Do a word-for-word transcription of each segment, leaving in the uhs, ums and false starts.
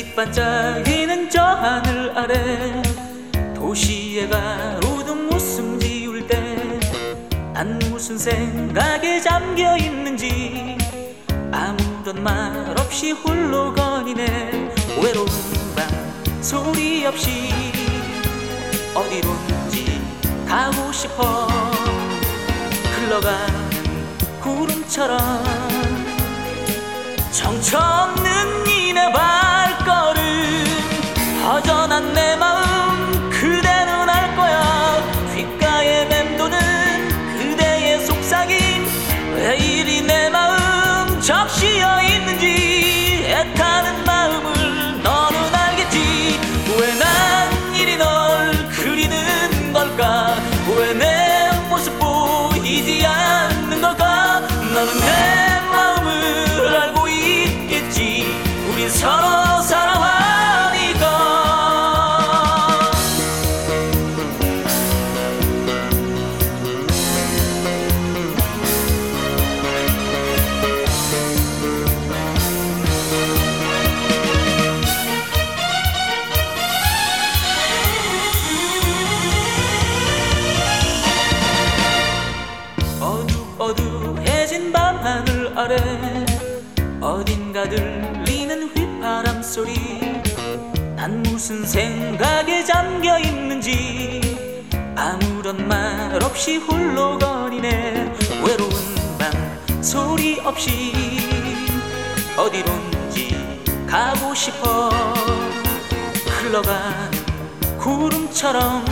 불빛 반짝이는 저 하늘 아래 도시의 가로등 웃음 지울 때 난 무슨 생각에 잠겨 있는지 아무런 말 없이 홀로 거니네. 외로운 밤 소리 없이 어디론지 가고 싶어. 흘러가는 구름처럼 정처 없는 이내 발걸음 허전한 내 마음 그대는 알 거야. 귓가에 맴도는 그대의 속삭임 왜 이리 내 마음 적시어 있는지 애타는 마음을 너는 알겠지. 왜 난 이리 널 그리는 걸까. 왜 내 모습 보이지 않는 걸까. 너는 내 마음을 알고 있겠지. 우린 서로 사랑하니까. 어두어두해진 밤하늘 아래 어딘가 들리는 휘파람 소리. 난 무슨 생각에 잠겨 있는지 아무런 말 없이 홀로 거니네. 외로운 밤 소리 없이 어디론지 가고 싶어. 흘러가는 구름처럼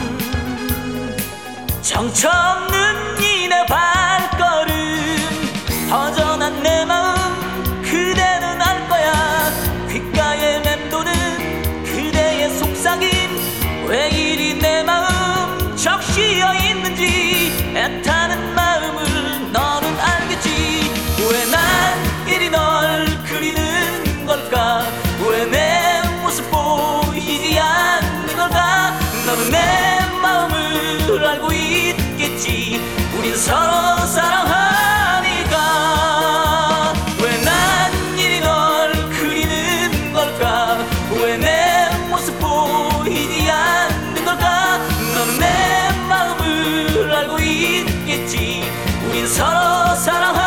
정처 없는 이내 발걸음 허전한 내 마음 그대는 알 거야. 귓가에 맴도는 그대의 속삭임 왜 이리 내 마음 적시어 있는지 애타는 마음을 너는 알겠지. 왜 난 이리 널 그리는 걸까. 왜 내 모습 보이지 않는 걸까. 너는 내 마음을 알고 있겠지. 우린 서로 사랑하니까. 왜 난 이리 널 그리는 걸까. 왜 내 모습 보이지 않는 걸까. 너는 내 마음을 알고 있겠지. 우린 서로 사랑하니까.